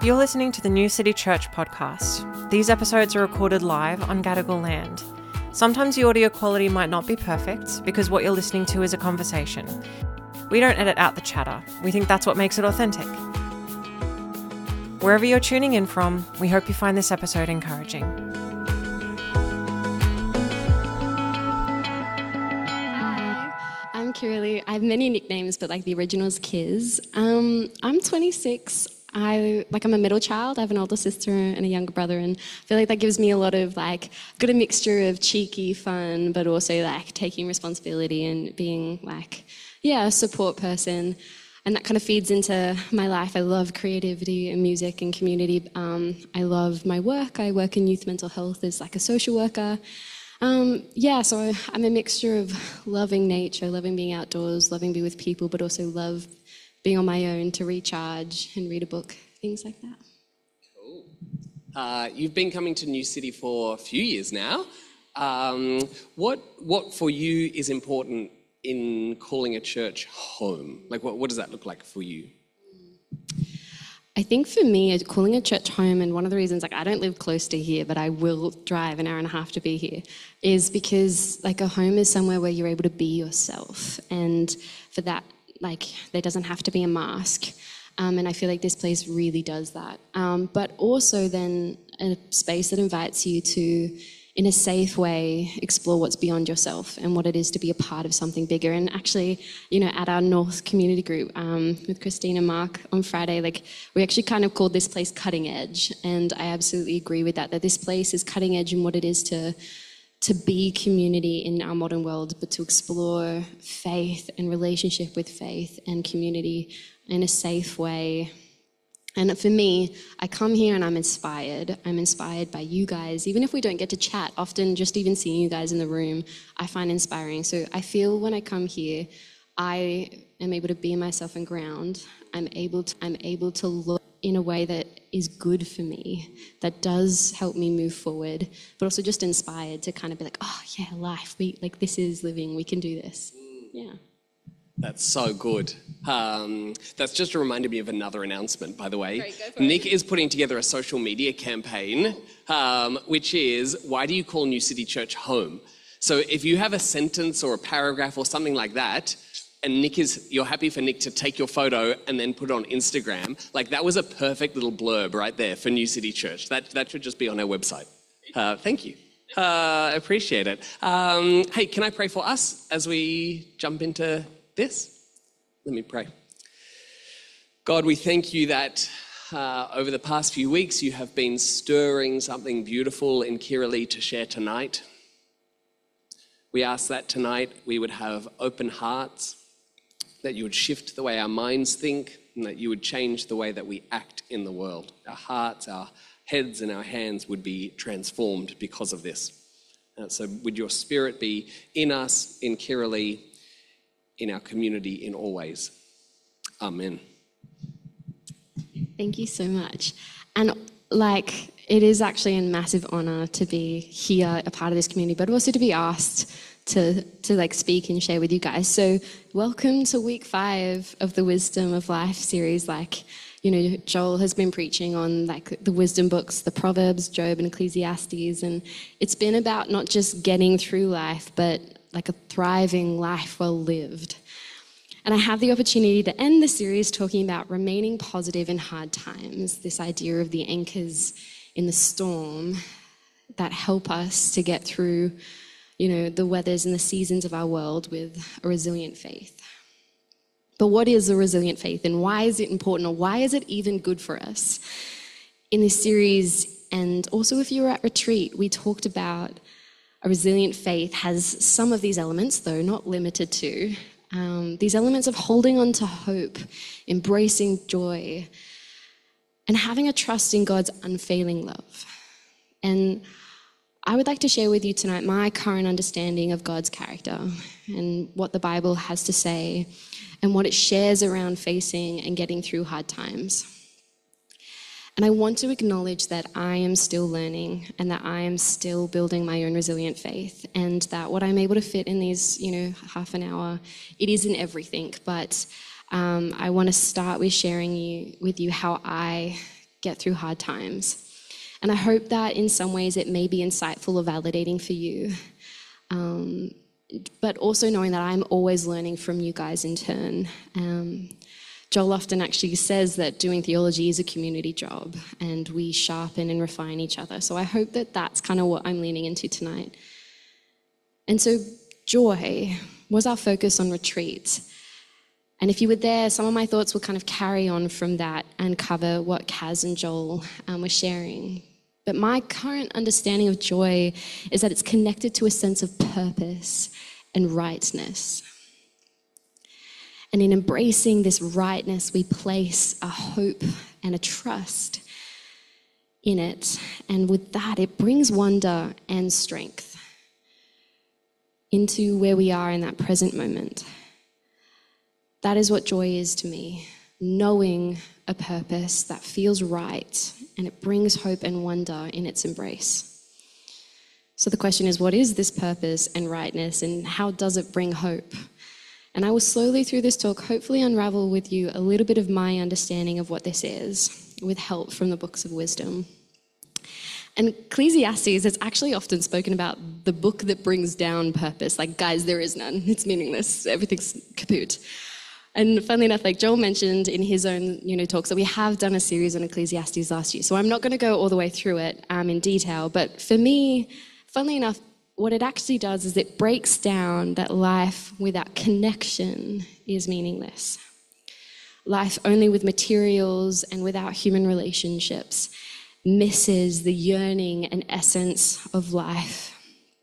You're listening to the New City Church podcast. These episodes are recorded live on Gadigal land. Sometimes the audio quality might not be perfect because what you're listening to is a conversation. We don't edit out the chatter. We think that's what makes it authentic. Wherever you're tuning in from, we hope you find this episode encouraging. Hi, I'm Kiralee. I have many nicknames, but the original is Kiz. I'm 26. I'm a middle child. I have an older sister and a younger brother, and I feel like that gives me a lot of got a mixture of cheeky fun, but also taking responsibility and being a support person. And that kind of feeds into my life. I love creativity and music and community. I love my work. I work in youth mental health as a social worker. So I'm a mixture of loving nature, loving being outdoors, loving being with people, but also love being on my own to recharge and read a book, things like that. Cool. You've been coming to New City for a few years now. What for you is important in calling a church home? What does that look like for you? I think for me, calling a church home, and one of the reasons I don't live close to here, but I will drive an hour and a half to be here, is because a home is somewhere where you're able to be yourself. And for that, there doesn't have to be a mask. And I feel like this place really does that. But also then a space that invites you to, in a safe way, explore what's beyond yourself and what it is to be a part of something bigger. And actually, at our North community group with Christine and Mark on Friday, we actually kind of called this place Cutting Edge. And I absolutely agree with that this place is cutting edge in what it is to be community in our modern world, but to explore faith and relationship with faith and community in a safe way. And for me, I come here and I'm inspired. I'm inspired by you guys. Even if we don't get to chat, often just even seeing you guys in the room, I find inspiring. So I feel when I come here, I am able to be myself and ground. I'm able to look in a way that is good for me, that does help me move forward, but also just inspired to kind of be life, this is living, we can do this. Yeah. That's so good. That's just reminded me of another announcement, by the way. Great, go for Nick is putting together a social media campaign, which is, why do you call New City Church home? So if you have a sentence or a paragraph or something like that, and you're happy for Nick to take your photo and then put it on Instagram, that was a perfect little blurb right there for New City Church. That should just be on our website. Thank you. I appreciate it. Hey, can I pray for us as we jump into this? Let me pray. God, we thank you that over the past few weeks you have been stirring something beautiful in Kiralee to share tonight. We ask that tonight we would have open hearts, that you would shift the way our minds think, and that you would change the way that we act in the world. Our hearts, our heads, and our hands would be transformed because of this. So would your spirit be in us, in Kiralee, in our community, in all ways. Amen. Thank you so much. And it is actually a massive honor to be here, a part of this community, but also to be asked to speak and share with you guys. So welcome to week 5 of the Wisdom of Life series. Joel has been preaching on the wisdom books, the Proverbs, Job, and Ecclesiastes, and it's been about not just getting through life, but a thriving life well lived. And I have the opportunity to end the series talking about remaining positive in hard times, this idea of the anchors in the storm that help us to get through the weathers and the seasons of our world with a resilient faith. But what is a resilient faith, and why is it important, or why is it even good for us? In this series, and also if you were at retreat, we talked about a resilient faith has some of these elements, though not limited to. These elements of holding on to hope, embracing joy, and having a trust in God's unfailing love. And I would like to share with you tonight my current understanding of God's character and what the Bible has to say and what it shares around facing and getting through hard times. And I want to acknowledge that I am still learning and that I am still building my own resilient faith, and that what I'm able to fit in these, half an hour, it isn't everything. But I want to start with sharing with you how I get through hard times. And I hope that in some ways it may be insightful or validating for you. But also knowing that I'm always learning from you guys in turn. Joel often actually says that doing theology is a community job, and we sharpen and refine each other. So I hope that that's kind of what I'm leaning into tonight. And so joy was our focus on retreat. And if you were there, some of my thoughts will kind of carry on from that and cover what Kaz and Joel were sharing. But my current understanding of joy is that it's connected to a sense of purpose and rightness. And in embracing this rightness, we place a hope and a trust in it. And with that, it brings wonder and strength into where we are in that present moment. That is what joy is to me, knowing a purpose that feels right, and it brings hope and wonder in its embrace. So the question is, what is this purpose and rightness, and how does it bring hope? And I will slowly through this talk hopefully unravel with you a little bit of my understanding of what this is, with help from the books of wisdom. And Ecclesiastes is actually often spoken about the book that brings down purpose. Like, guys, there is none. It's meaningless. Everything's kaput. And funnily enough, like Joel mentioned in his own talks, that we have done a series on Ecclesiastes last year. So I'm not going to go all the way through it in detail. But for me, funnily enough, what it actually does is it breaks down that life without connection is meaningless. Life only with materials and without human relationships misses the yearning and essence of life.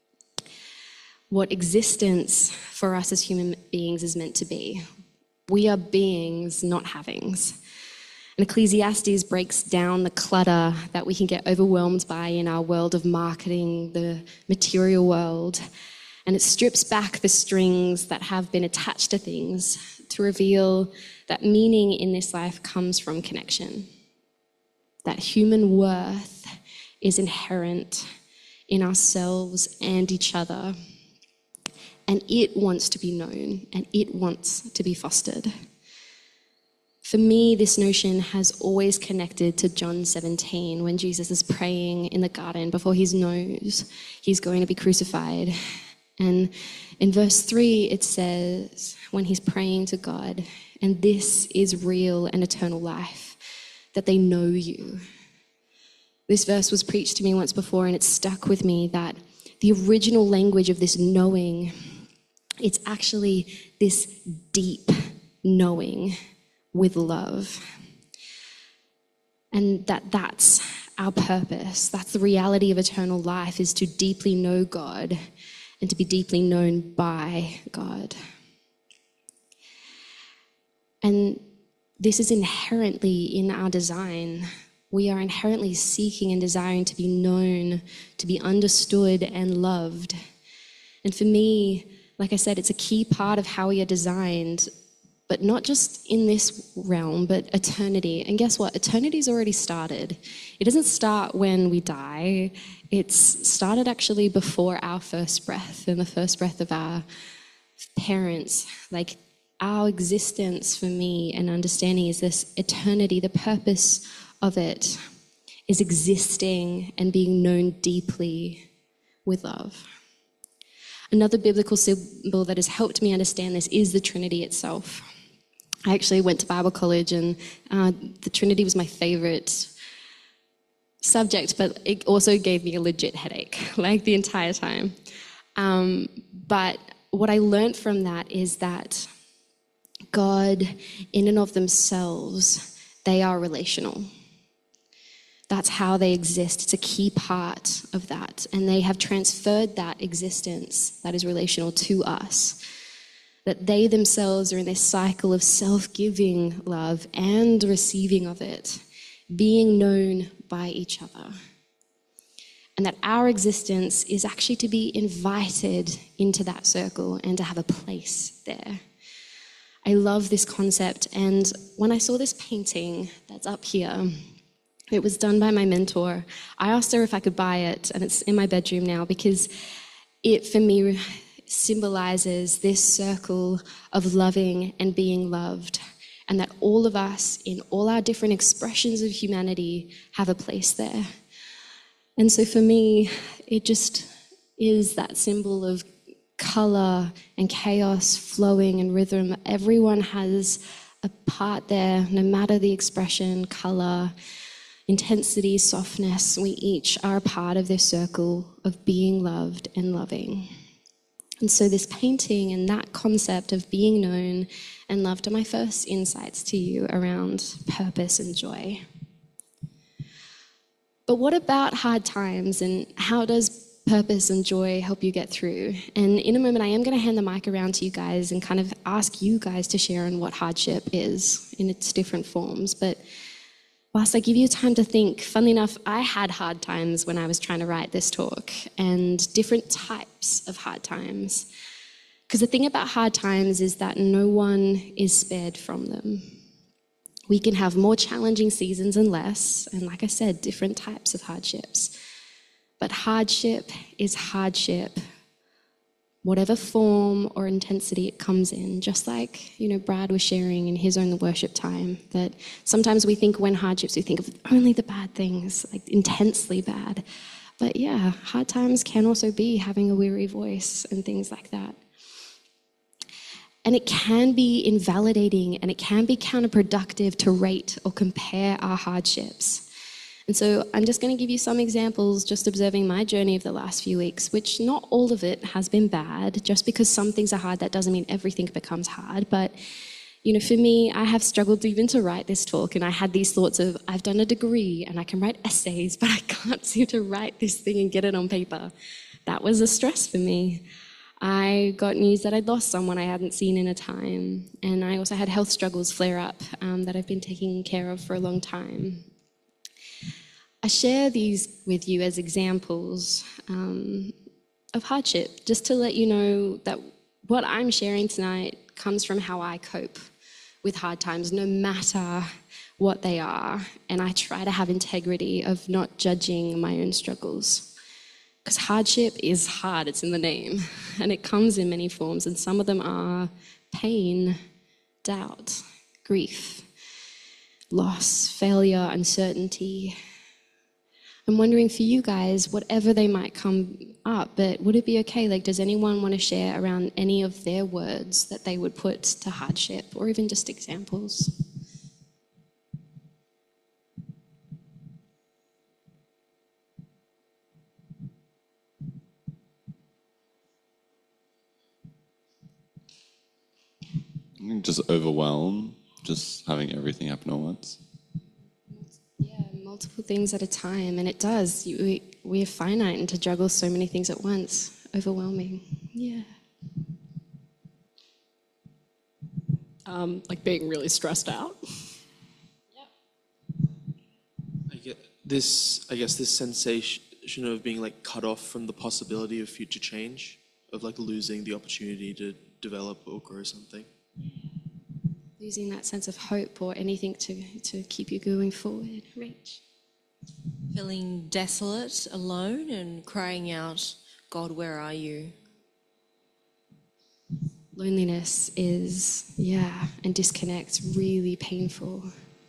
What existence for us as human beings is meant to be. We are beings, not havings. And Ecclesiastes breaks down the clutter that we can get overwhelmed by in our world of marketing, the material world. And it strips back the strings that have been attached to things to reveal that meaning in this life comes from connection. That human worth is inherent in ourselves and each other. And it wants to be known, and it wants to be fostered. For me, this notion has always connected to John 17, when Jesus is praying in the garden before he knows he's going to be crucified. And in verse 3, it says, when he's praying to God, and this is real and eternal life, that they know you. This verse was preached to me once before, and it stuck with me that the original language of this knowing, it's actually this deep knowing with love. And that's our purpose. That's the reality of eternal life, is to deeply know God and to be deeply known by God. And this is inherently in our design. We are inherently seeking and desiring to be known, to be understood and loved. And for me, like I said, it's a key part of how we are designed, but not just in this realm, but eternity. And guess what? Eternity's already started. It doesn't start when we die. It's started actually before our first breath and the first breath of our parents. Like, our existence for me and understanding is this eternity. The purpose of it is existing and being known deeply with love. Another biblical symbol that has helped me understand this is the Trinity itself. I actually went to Bible college, and the Trinity was my favorite subject, but it also gave me a legit headache, like the entire time. But what I learned from that is that God, in and of themselves, they are relational. That's how they exist. It's a key part of that. And they have transferred that existence that is relational to us. That they themselves are in this cycle of self-giving love and receiving of it, being known by each other. And that our existence is actually to be invited into that circle and to have a place there. I love this concept. And when I saw this painting that's up here, it was done by my mentor. I asked her if I could buy it, and it's in my bedroom now, because it, for me, symbolizes this circle of loving and being loved. and that all of us, in all our different expressions of humanity, have a place there. And so for me, it just is that symbol of color and chaos flowing and rhythm. Everyone has a part there, no matter the expression, color, intensity, softness. We each are a part of this circle of being loved and loving. And so this painting and that concept of being known and loved are my first insights to you around purpose and joy. But what about hard times, and how does purpose and joy help you get through? And in a moment, I am going to hand the mic around to you guys and kind of ask you guys to share on what hardship is in its different forms. But whilst I give you time to think, funnily enough, I had hard times when I was trying to write this talk, and different types of hard times. Because the thing about hard times is that no one is spared from them. We can have more challenging seasons and less, and like I said, different types of hardships. But hardship is hardship, whatever form or intensity it comes in. Just like, Brad was sharing in his own worship time, that sometimes we think when hardships, we think of only the bad things, like intensely bad. But yeah, hard times can also be having a weary voice and things like that. And it can be invalidating and it can be counterproductive to rate or compare our hardships. And so I'm just going to give you some examples, just observing my journey of the last few weeks, which not all of it has been bad. Just because some things are hard, that doesn't mean everything becomes hard. But, for me, I have struggled even to write this talk, and I had these thoughts of, I've done a degree and I can write essays, but I can't seem to write this thing and get it on paper. That was a stress for me. I got news that I'd lost someone I hadn't seen in a time, and I also had health struggles flare up that I've been taking care of for a long time. I share these with you as examples of hardship, just to let you know that what I'm sharing tonight comes from how I cope with hard times, no matter what they are, and I try to have integrity of not judging my own struggles. Because hardship is hard, it's in the name, and it comes in many forms, and some of them are pain, doubt, grief, loss, failure, uncertainty. I'm wondering for you guys, whatever they might come up, but would it be okay? Does anyone want to share around any of their words that they would put to hardship, or even just examples? Just overwhelmed, just having everything happen at once. Yeah, multiple things at a time, and it does. We are finite, and to juggle so many things at once, overwhelming. Yeah. Like being really stressed out. I guess this sensation of being cut off from the possibility of future change, of losing the opportunity to develop or grow something. Losing that sense of hope or anything to keep you going forward. Rach? Feeling desolate, alone, and crying out, God, where are you? Loneliness is, and disconnect, really painful.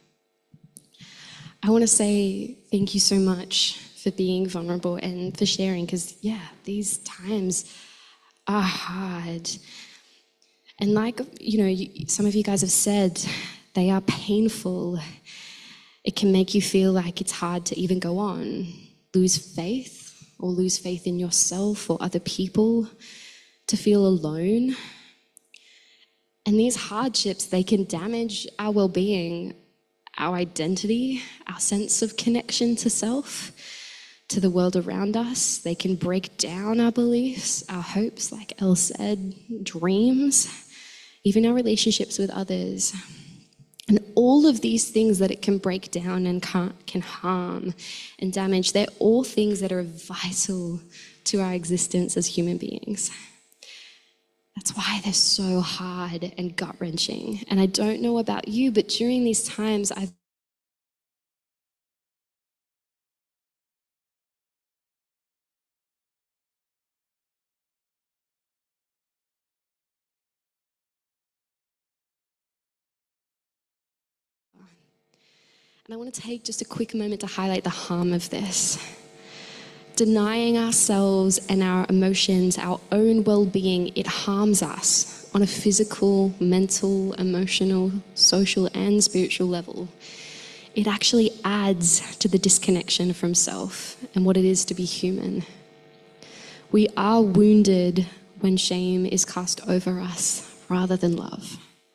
I want to say thank you so much for being vulnerable and for sharing, because, these times are hard. And some of you guys have said, they are painful. It can make you feel like it's hard to even go on, lose faith in yourself or other people, to feel alone. And these hardships, they can damage our well-being, our identity, our sense of connection to self, to the world around us. They can break down our beliefs, our hopes, like Elle said, dreams, even our relationships with others. And all of these things that it can break down and can harm and damage, they're all things that are vital to our existence as human beings. That's why they're so hard and gut-wrenching. And I don't know about you, but during these times, I've And I want to take just a quick moment to highlight the harm of this. Denying ourselves and our emotions, our own well-being, it harms us on a physical, mental, emotional, social, and spiritual level. It actually adds to the disconnection from self and what it is to be human. We are wounded when shame is cast over us rather than love.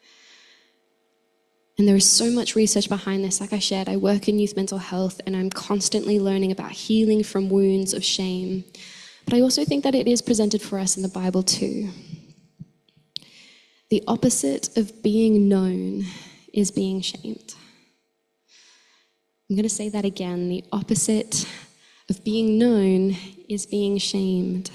And there is so much research behind this. Like I shared, I work in youth mental health and I'm constantly learning about healing from wounds of shame. But I also think that it is presented for us in the Bible too. The opposite of being known is being shamed. I'm going to say that again. The opposite of being known is being shamed.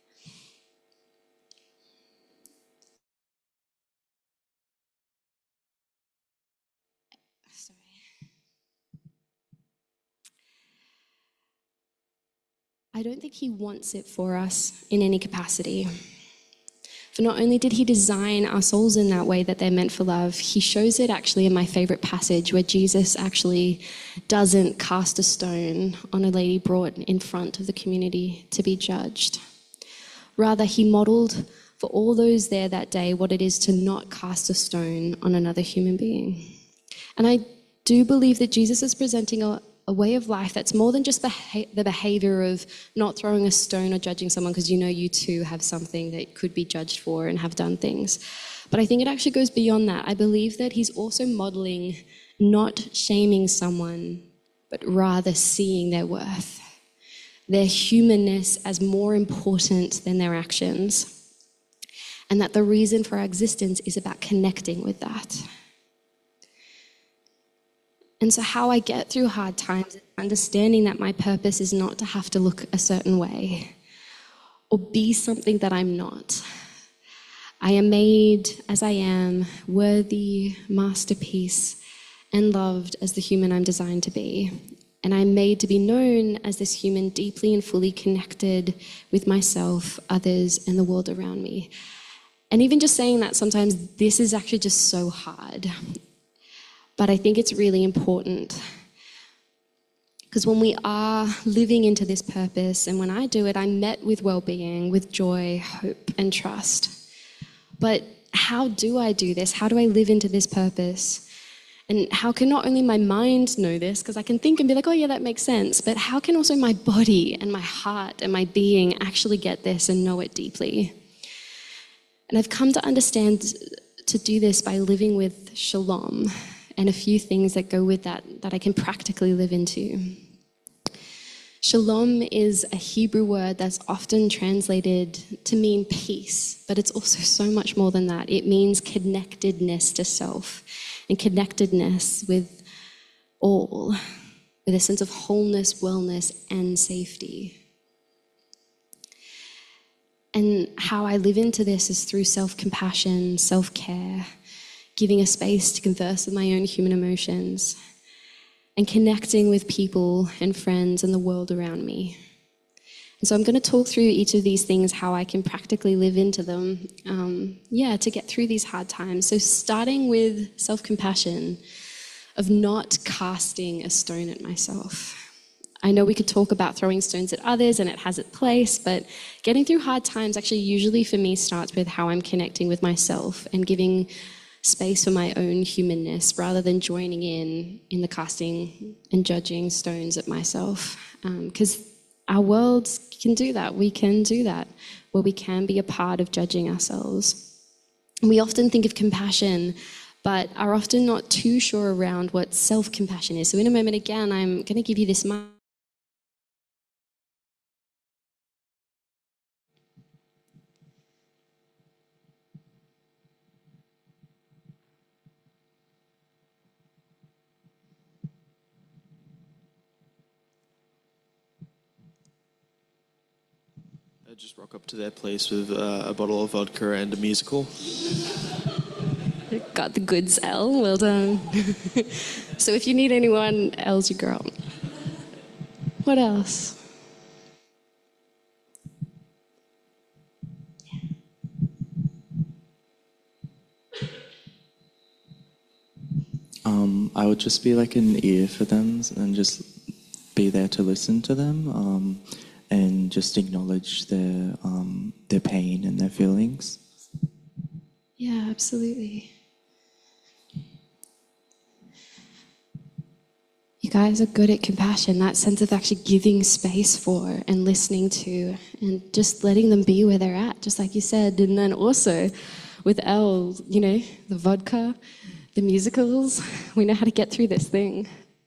I don't think he wants it for us in any capacity. For not only did he design our souls in that way that they're meant for love, he shows it actually in my favorite passage where Jesus actually doesn't cast a stone on a lady brought in front of the community to be judged. Rather, he modeled for all those there that day what it is to not cast a stone on another human being. And I do believe that Jesus is presenting a way of life that's more than just the behavior of not throwing a stone or judging someone, because you know you too have something that could be judged for and have done things. But I think it actually goes beyond that. I believe that he's also modeling not shaming someone, but rather seeing their worth, their humanness as more important than their actions, and that the reason for our existence is about connecting with that. And so how I get through hard times is understanding that my purpose is not to have to look a certain way or be something that I'm not. I am made as I am, worthy, masterpiece, and loved as the human I'm designed to be. And I'm made to be known as this human deeply and fully connected with myself, others, and the world around me. And even just saying that sometimes this is actually just so hard. But I think it's really important because when we are living into this purpose, and when I do it, I'm met with well-being, with joy, hope, and trust. But how do I do this? How do I live into this purpose? And how can not only my mind know this, because I can think and be like, oh yeah, that makes sense, but how can also my body and my heart and my being actually get this and know it deeply? And I've come to understand to do this by living with shalom, and a few things that go with that I can practically live into. Shalom is a Hebrew word that's often translated to mean peace, but it's also so much more than that. It means connectedness to self and connectedness with all, with a sense of wholeness, wellness, and safety. And how I live into this is through self-compassion, self-care, giving a space to converse with my own human emotions, and connecting with people and friends and the world around me. And so I'm going to talk through each of these things, how I can practically live into them, to get through these hard times. So starting with self-compassion, of not casting a stone at myself. I know we could talk about throwing stones at others and it has its place, but getting through hard times actually usually for me starts with how I'm connecting with myself and giving space for my own humanness rather than joining in the casting and judging stones at myself. Because our worlds can do that. We can do that, where we can be a part of judging ourselves. We often think of compassion, but are often not too sure around what self-compassion is. So in a moment, again, I'm going to give you this mic. I just rock up to their place with a bottle of vodka and a musical. Got the goods, Elle. Well done. So if you need anyone, Elle's your girl. What else? I would just be like an ear for them and just be there to listen to them, and just acknowledge their pain and their feelings. Yeah, absolutely. You guys are good at compassion, that sense of actually giving space for and listening to and just letting them be where they're at, just like you said. And then also with Elle, the vodka, the musicals, we know how to get through this thing.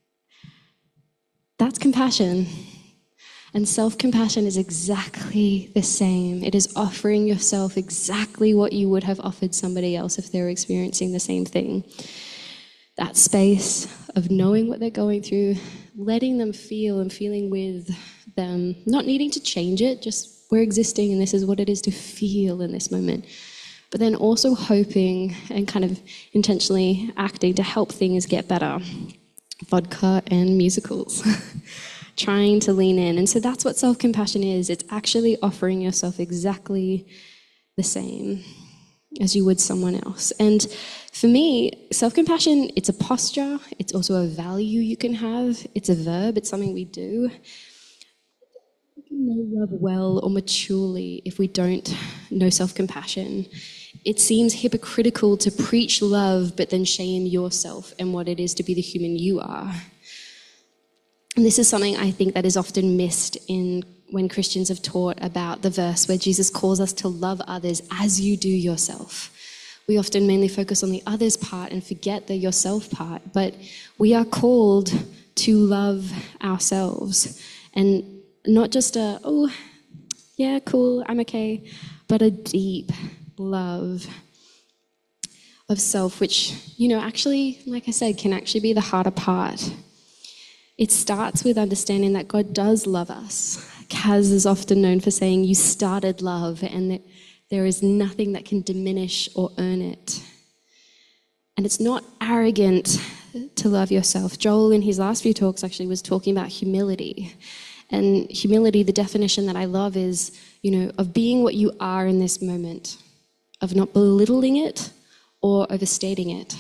That's compassion. And self-compassion is exactly the same. It is offering yourself exactly what you would have offered somebody else if they were experiencing the same thing. That space of knowing what they're going through, letting them feel and feeling with them, not needing to change it, just we're existing and this is what it is to feel in this moment. But then also hoping and kind of intentionally acting to help things get better. Vodka and musicals. Trying to lean in. And so that's what self-compassion is. It's actually offering yourself exactly the same as you would someone else. And for me, self-compassion, it's a posture. It's also a value you can have. It's a verb. It's something we do. We can know love well or maturely if we don't know self-compassion. It seems hypocritical to preach love but then shame yourself and what it is to be the human you are. And this is something I think that is often missed when Christians have taught about the verse where Jesus calls us to love others as you do yourself. We often mainly focus on the others part and forget the yourself part, but we are called to love ourselves. And not just oh, yeah, cool, I'm okay, but a deep love of self, which, actually, like I said, can actually be the harder part. It starts with understanding that God does love us. Kaz is often known for saying, you started love, and that there is nothing that can diminish or earn it. And it's not arrogant to love yourself. Joel, in his last few talks, actually was talking about humility. And humility, the definition that I love is, of being what you are in this moment, of not belittling it or overstating it.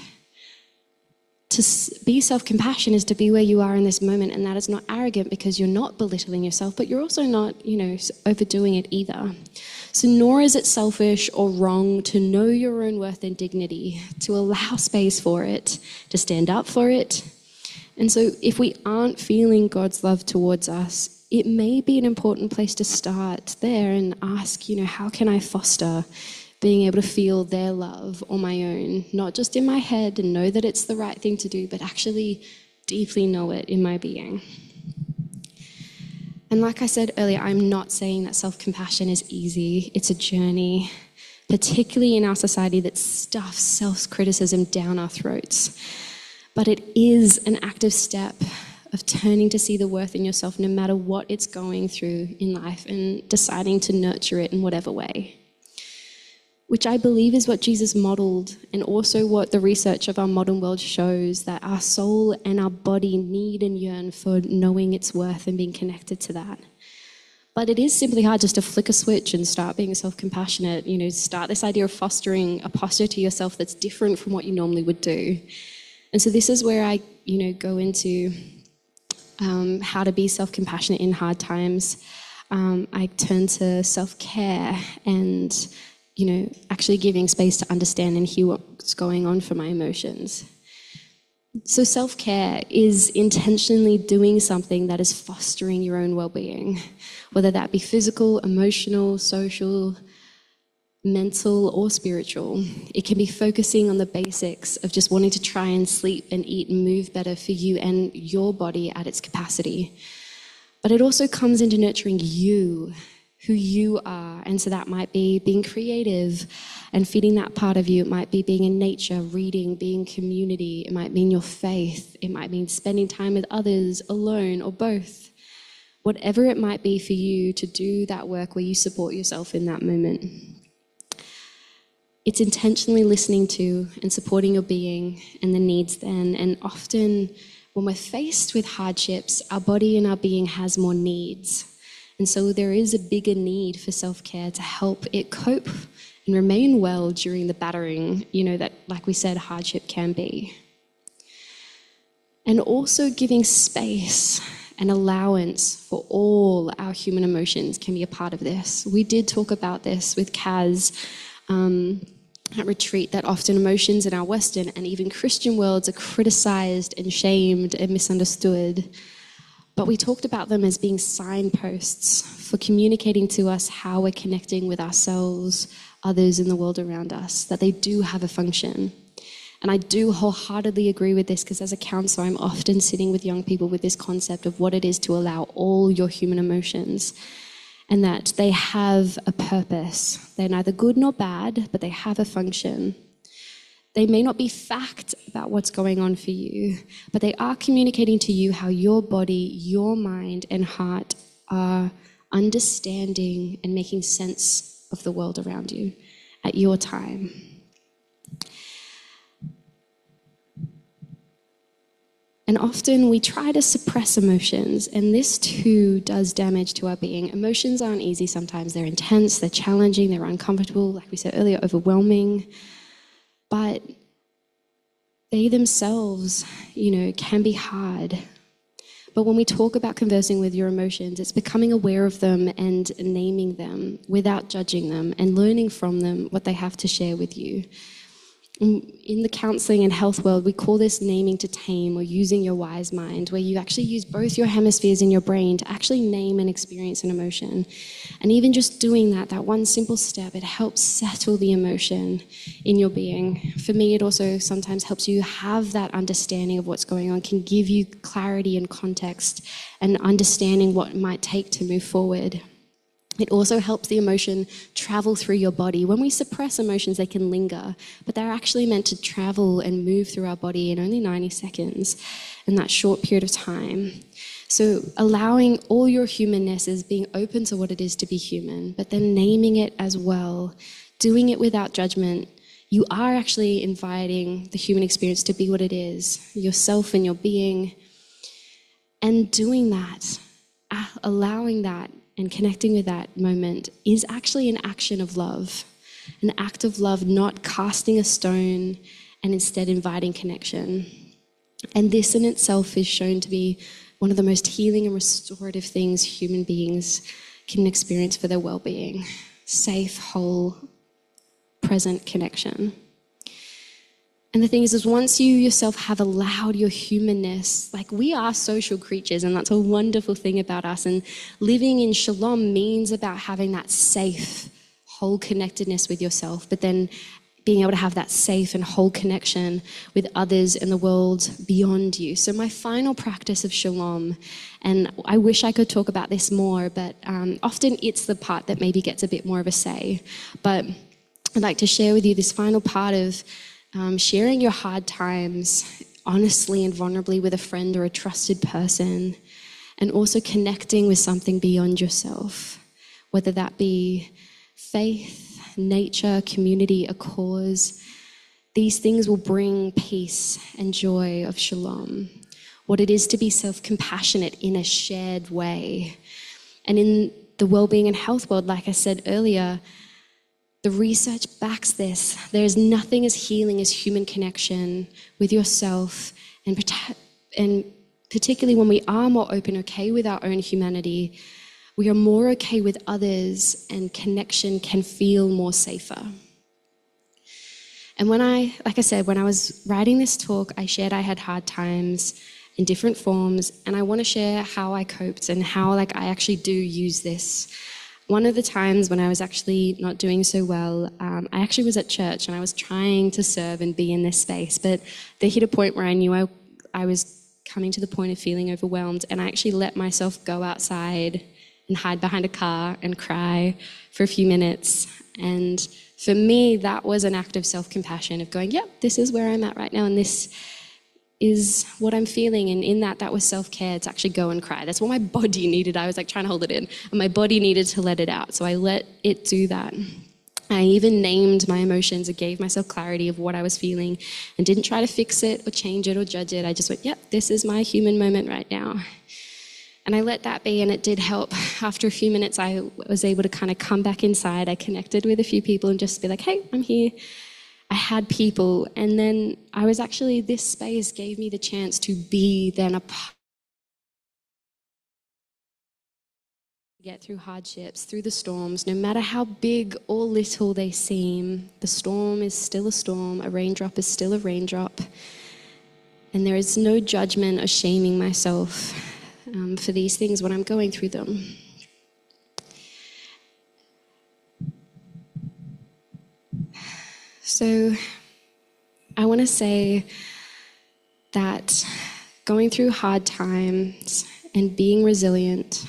To be self-compassion is to be where you are in this moment, and that is not arrogant because you're not belittling yourself, but you're also not, overdoing it either. So nor is it selfish or wrong to know your own worth and dignity, to allow space for it, to stand up for it. And so if we aren't feeling God's love towards us, it may be an important place to start there and ask, how can I foster being able to feel their love on my own, not just in my head and know that it's the right thing to do, but actually deeply know it in my being. And like I said earlier, I'm not saying that self-compassion is easy. It's a journey, particularly in our society that stuffs self-criticism down our throats. But it is an active step of turning to see the worth in yourself no matter what it's going through in life and deciding to nurture it in whatever way. Which I believe is what Jesus modeled, and also what the research of our modern world shows, that our soul and our body need and yearn for knowing its worth and being connected to that. But it is simply hard just to flick a switch and start being self-compassionate, start this idea of fostering a posture to yourself that's different from what you normally would do. And so this is where I, go into how to be self-compassionate in hard times. I turn to self-care and actually giving space to understand and hear what's going on for my emotions. So self-care is intentionally doing something that is fostering your own well-being, whether that be physical, emotional, social, mental, or spiritual. It can be focusing on the basics of just wanting to try and sleep and eat and move better for you and your body at its capacity. But it also comes into nurturing you, who you are. And so that might be being creative and feeding that part of you. It might be being in nature, reading, being community. It might mean your faith. It might mean spending time with others, alone, or both. Whatever it might be for you to do that work where you support yourself in that moment. It's intentionally listening to and supporting your being and the needs then. And often when we're faced with hardships, our body and our being has more needs. And so there is a bigger need for self-care to help it cope and remain well during the battering, that, like we said, hardship can be. And also giving space and allowance for all our human emotions can be a part of this. We did talk about this with Kaz at retreat, that often emotions in our Western and even Christian worlds are criticized and shamed and misunderstood. But we talked about them as being signposts for communicating to us how we're connecting with ourselves, others in the world around us, that they do have a function. And I do wholeheartedly agree with this, because as a counselor, I'm often sitting with young people with this concept of what it is to allow all your human emotions, and that they have a purpose. They're neither good nor bad, but they have a function. They may not be fact about what's going on for you, but they are communicating to you how your body, your mind, and heart are understanding and making sense of the world around you at your time. And often we try to suppress emotions, and this too does damage to our being. Emotions aren't easy sometimes. They're intense, they're challenging, they're uncomfortable, like we said earlier, overwhelming. But they themselves, can be hard. But when we talk about conversing with your emotions, it's becoming aware of them and naming them without judging them and learning from them what they have to share with you. In the counselling and health world, we call this naming to tame, or using your wise mind, where you actually use both your hemispheres in your brain to actually name and experience an emotion. And even just doing that one simple step, it helps settle the emotion in your being. For me, it also sometimes helps you have that understanding of what's going on, can give you clarity and context and understanding what it might take to move forward. It also helps the emotion travel through your body. When we suppress emotions, they can linger, but they're actually meant to travel and move through our body in only 90 seconds in that short period of time. So allowing all your humanness is being open to what it is to be human, but then naming it as well, doing it without judgment. You are actually inviting the human experience to be what it is, yourself and your being. And doing that, allowing that, and connecting with that moment is actually an action of love, an act of love, not casting a stone and instead inviting connection. And this in itself is shown to be one of the most healing and restorative things human beings can experience for their well-being. Safe, whole, present connection. And the thing is once you yourself have allowed your humanness, like we are social creatures, and that's a wonderful thing about us. And living in shalom means about having that safe, whole connectedness with yourself, but then being able to have that safe and whole connection with others in the world beyond you. So my final practice of shalom, and I wish I could talk about this more, but often it's the part that maybe gets a bit more of a say. But I'd like to share with you this final part of sharing your hard times honestly and vulnerably with a friend or a trusted person, and also connecting with something beyond yourself, whether that be faith, nature, community, a cause. These things will bring peace and joy of shalom, what it is to be self-compassionate in a shared way. And in the well-being and health world, like I said earlier, the research backs this. There is nothing as healing as human connection with yourself, and particularly when we are more open, okay with our own humanity, we are more okay with others, and connection can feel more safer. And when I was writing this talk, I shared I had hard times in different forms, and I want to share how I coped and how I actually do use this. One of the times when I was actually not doing so well, I actually was at church and I was trying to serve and be in this space, but there hit a point where I knew I was coming to the point of feeling overwhelmed, and I actually let myself go outside and hide behind a car and cry for a few minutes. And for me, that was an act of self-compassion, of going, yep, this is where I'm at right now, and this is what I'm feeling. And in that was self-care, to actually go and cry. That's what my body needed. I was trying to hold it in, and my body needed to let it out. So I let it do that. I even named my emotions and gave myself clarity of what I was feeling, and didn't try to fix it or change it or judge it. I just went, yep, this is my human moment right now. And I let that be, and it did help. After a few minutes, I was able to kind of come back inside. I connected with a few people and just be like, hey, I'm here. I had people, and then this space gave me the chance to be then a part. Get through hardships, through the storms, no matter how big or little they seem, the storm is still a storm, a raindrop is still a raindrop, and there is no judgment or shaming myself for these things when I'm going through them. So I want to say that going through hard times and being resilient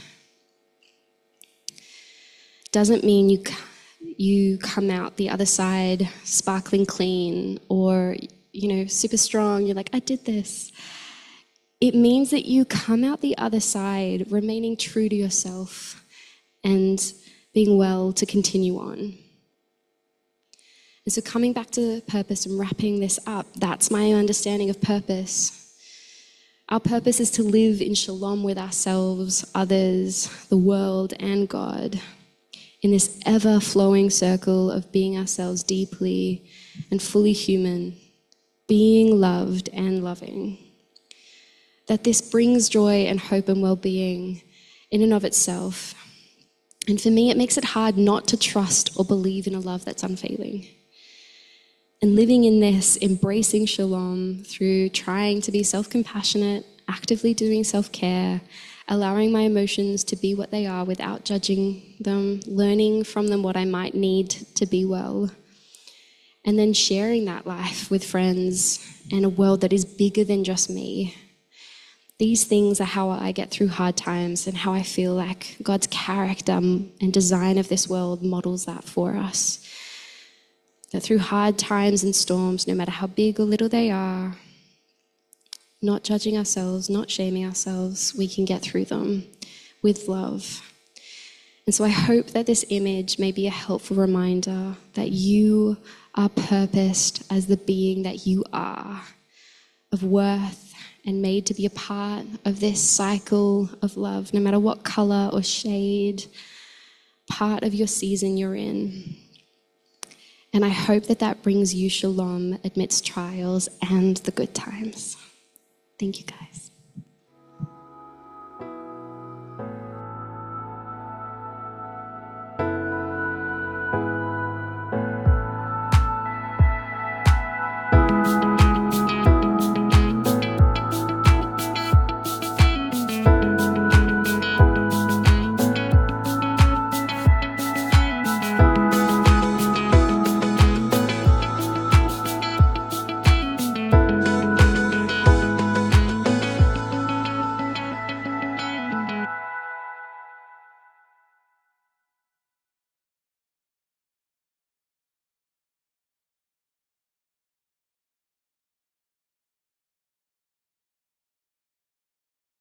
doesn't mean you come out the other side sparkling clean or, super strong. You're like, I did this. It means that you come out the other side remaining true to yourself and being well to continue on. And so coming back to purpose and wrapping this up, that's my understanding of purpose. Our purpose is to live in shalom with ourselves, others, the world, and God, in this ever-flowing circle of being ourselves deeply and fully human, being loved and loving. That this brings joy and hope and well-being in and of itself. And for me, it makes it hard not to trust or believe in a love that's unfailing. And living in this, embracing shalom through trying to be self-compassionate, actively doing self-care, allowing my emotions to be what they are without judging them, learning from them what I might need to be well, and then sharing that life with friends and a world that is bigger than just me. These things are how I get through hard times and how I feel like God's character and design of this world models that for us. That through hard times and storms, no matter how big or little they are, not judging ourselves, not shaming ourselves, we can get through them with love. And so I hope that this image may be a helpful reminder that you are purposed as the being that you are, of worth and made to be a part of this cycle of love, no matter what color or shade, part of your season you're in. And I hope that that brings you shalom amidst trials and the good times. Thank you, guys.